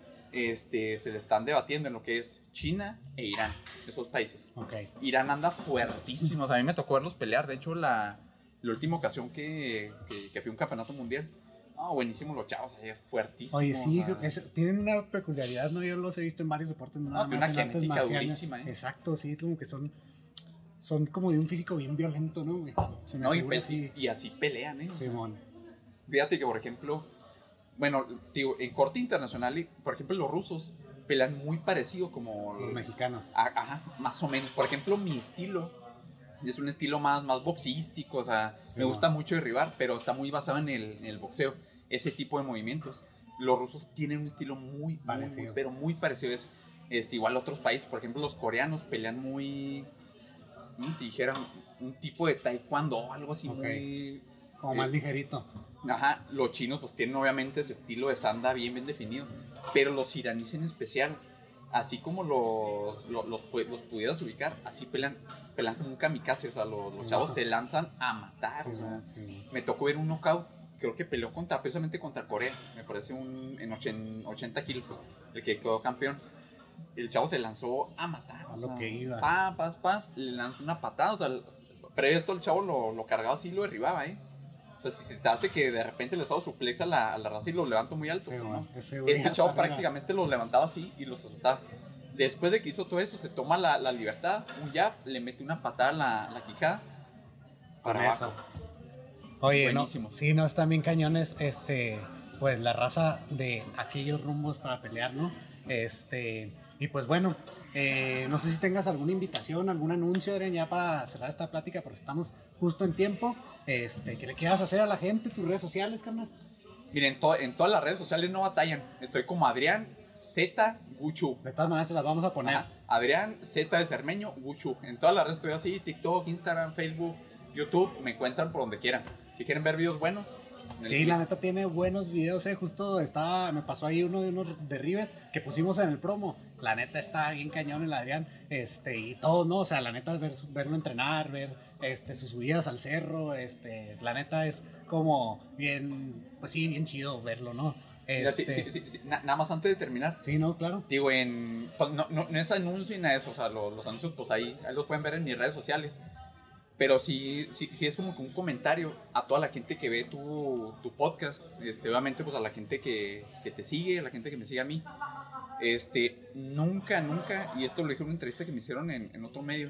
este, se le están debatiendo en lo que es China e Irán, esos países.
Ok.
Irán anda fuertísimo, o sea, a mí me tocó verlos pelear, de hecho la, la última ocasión que, que, que fui a un campeonato mundial, ah, buenísimo los chavos, ahí, fuertísimos.
Oye, sí,
o sea,
es- tienen una peculiaridad, ¿no? Yo los he visto en varios deportes, no nada
tiene
más
una
en artes
genética
marciales.
durísima, ¿eh?
Exacto, sí, como que son, son como de un físico bien violento, ¿no, güey? Se me
no, y,
figura
pe-
así.
y así pelean, ¿eh?
Simón.
Fíjate que, por ejemplo, bueno, digo, en corte internacional, por ejemplo, los rusos pelean muy parecido como
Los mexicanos.
a- ajá, más o menos. Por ejemplo, mi estilo es un estilo más, más boxístico, o sea,
Sí,
me
no.
gusta mucho derribar, pero está muy basado en el, en el boxeo, ese tipo de movimientos. Los rusos tienen un estilo muy, muy,
Parecido.
muy, pero muy parecido. Es, este, igual otros países, por ejemplo, los coreanos pelean muy, ¿cómo te dijera? Un tipo de taekwondo, algo así
Ok.
muy...
Como
eh,
más ligerito.
Ajá, los chinos pues tienen obviamente su estilo de sanda bien bien definido, pero los iraníes en especial, así como los, los, los, pu- los pudieras ubicar, así pelean, pelean como un kamikaze, o sea, los, los
Sí,
chavos
no.
se lanzan a matar,
Sí,
o sea,
sí.
me tocó ver un knockout, creo que peleó contra, precisamente contra Corea, me parece un, en ochen- ochenta kilos, el que quedó campeón. El chavo se lanzó a matar,
A
o
lo
sea,
que iba.
pa, pas, pas, le lanzó una patada, o sea, el- previo a esto el chavo lo, lo cargaba así y lo derribaba, ¿eh? O sea, si se te hace que de repente les hago suplex a la, a la raza y lo levanto muy alto,
Sí,
¿no?
man, ese güey
Este
hasta
chavo
arriba.
prácticamente los levantaba así y los soltaba. Después de que hizo todo eso, se toma la, la libertad, un jab, le mete una patada a la, a la quijada para
Con
abajo.
eso. Oye, no,
Buenísimo.
sí, no, están bien cañones, este, pues la raza de aquellos rumbos para pelear, ¿no? Este, y pues bueno, eh, no sé si tengas alguna invitación, algún anuncio, Adrián, ya para cerrar esta plática, porque estamos justo en tiempo, este, que le quieras hacer a la gente, tus redes sociales, carnal.
Miren, en, to- en todas las redes sociales no batallan. Estoy como Adrián Z Guchu.
De todas maneras se las vamos a poner.
Ajá, Adrián Z de Cermeño Guchu. En todas las redes estoy así: TikTok, Instagram, Facebook, YouTube. Me encuentran por donde quieran. Si quieren ver videos buenos. en el
Sí,
clip.
la neta tiene buenos videos, eh. Justo estaba, me pasó ahí uno de unos derribes que pusimos en el promo. La neta está bien cañón el Adrián. Este, y todo, ¿no? O sea, la neta ver, su- verlo entrenar, ver este, sus subidas al cerro. Este, la neta es como bien, pues sí, bien chido verlo, ¿no?
Mira, sí,
Este,
sí, sí, sí, na- nada más antes de terminar.
sí, no, claro.
Digo, en, pues, no, no, no es anuncio ni nada de eso, o sea, lo- los, anuncios pues ahí, ahí los pueden ver en mis redes sociales. Pero sí, sí, sí es como que un comentario a toda la gente que ve tu, tu podcast, este, obviamente pues a la gente que, que te sigue, a la gente que me sigue a mí. Este, nunca, nunca, y esto lo dije en una entrevista que me hicieron en, en otro medio,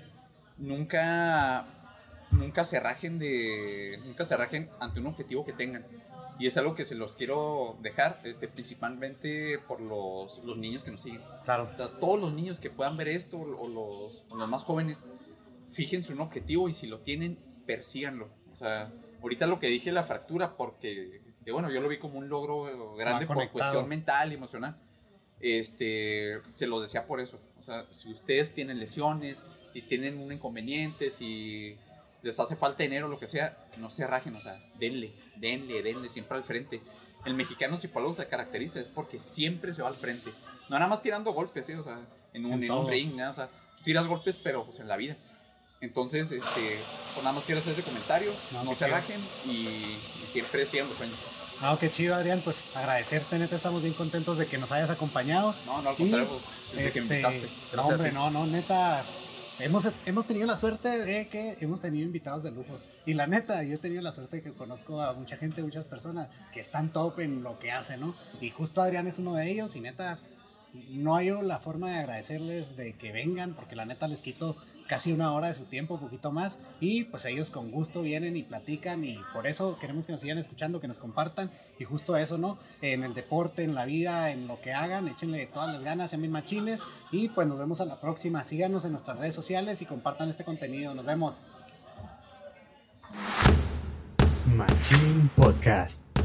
nunca, nunca se rajen de, nunca se rajen ante un objetivo que tengan. Y es algo que se los quiero dejar, este, principalmente por los, los niños que nos siguen.
Claro.
O sea, todos los niños que puedan ver esto, o los, o los más jóvenes, fíjense un objetivo y si lo tienen, persíganlo. O sea, ahorita lo que dije, la fractura, porque, que bueno, yo lo vi como un logro grande por cuestión mental y emocional. Este, se los decía por eso. O sea, si ustedes tienen lesiones, si tienen un inconveniente, si les hace falta dinero, lo que sea, no se rajen, o sea, denle, denle, denle, siempre al frente. El mexicano, si por algo se caracteriza, es porque siempre se va al frente. No nada más tirando golpes, ¿sí? O sea, en un, en en un ring, ¿no? O sea, tiras golpes, pero pues en la vida. Entonces, este, pues nada más quiero hacer ese comentario, no, no se rajen y, y siempre sigan los sueños.
No, qué chido, Adrián, pues agradecerte, neta, estamos bien contentos de que nos hayas acompañado.
No, no, al contrario,
y,
desde
este,
que me invitaste.
No, hombre, no, no, neta, hemos, hemos tenido la suerte de que hemos tenido invitados de lujo. Y la neta, yo he tenido la suerte de que conozco a mucha gente, muchas personas que están top en lo que hacen, ¿no? Y justo Adrián es uno de ellos y neta, no hay la forma de agradecerles de que vengan, porque la neta les quito casi una hora de su tiempo, un poquito más, y pues ellos con gusto vienen y platican, y por eso queremos que nos sigan escuchando, que nos compartan, y justo eso, ¿no? En el deporte, en la vida, en lo que hagan, échenle todas las ganas, sean bien machines, y pues nos vemos a la próxima. Síganos en nuestras redes sociales y compartan este contenido. Nos vemos.
Machín Podcast.